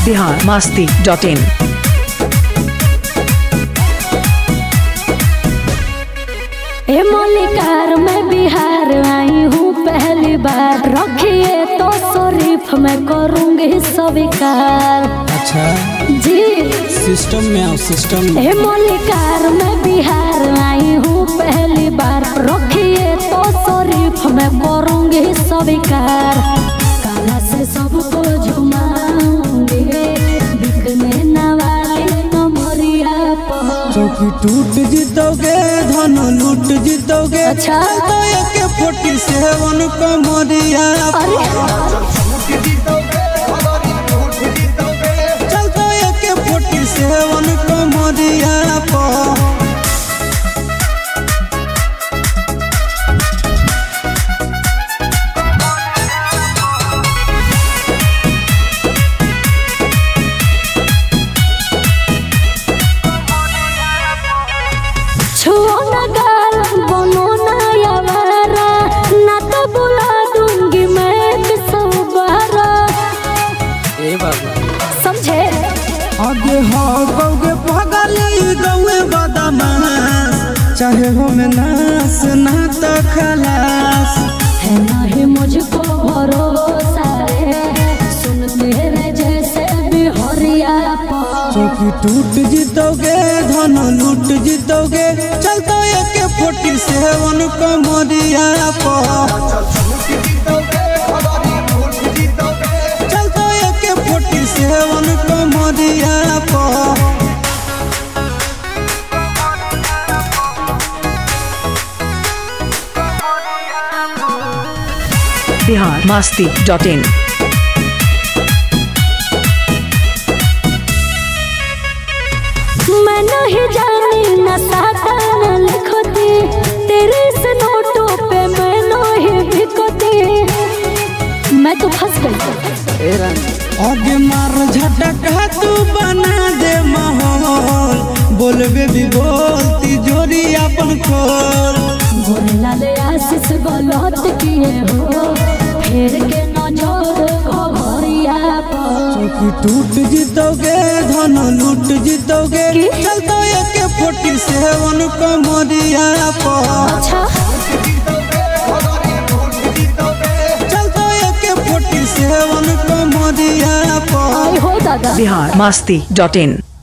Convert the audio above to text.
biharmasti.in। मलिकार में बिहार आई हूँ पहली बार, रखिए तो शरीफ मैं करूँगी स्वीकार। अच्छा जी सिस्टम में आओ सिस्टम में। मलिकार में बिहार आई हूँ पहली बार, रखिए तो शरीफ मैं करूँगी स्वीकार। काला से सबको झुमाऊंगी, बिकने न वाली कमरिया पर। चौकी टूट जीतोगे धन लूट जीतोगे। अच्छा तो एक 47 कमरिया चल तो एक 47 कमरिया पर। समझे आगे हो गौगे पगली गौए बदमाश, चाहे हो में नास ना तो खलास। है नहीं मुझको भरोसा रे, सुन तेरे जैसे बिहरिया पर। चौकी टूट जीतोगे धन लूट जीतोगे। चल तो एक 47 कमरिया पर। 47 कमरिया पर। biharmasti.in। मैं नहीं जानी न साटा न लिखती, तेरे से नोटों पे मैं नहीं बिकती। मैं तो फंस गई। आगे मार झटका तू बना दे माहौल, बोलबे भी बोलती जोरी अपन खोल। भोले लाल आशीष गलत किए हो, फिर के नजर घरिया पर। चौकी टूट जीतोगे धन लूट जीतोगे। चल तो एक 47 कमरिया पर। अच्छा चल तो एक 47 कमरिया पर। हो दादा biharmasti.in।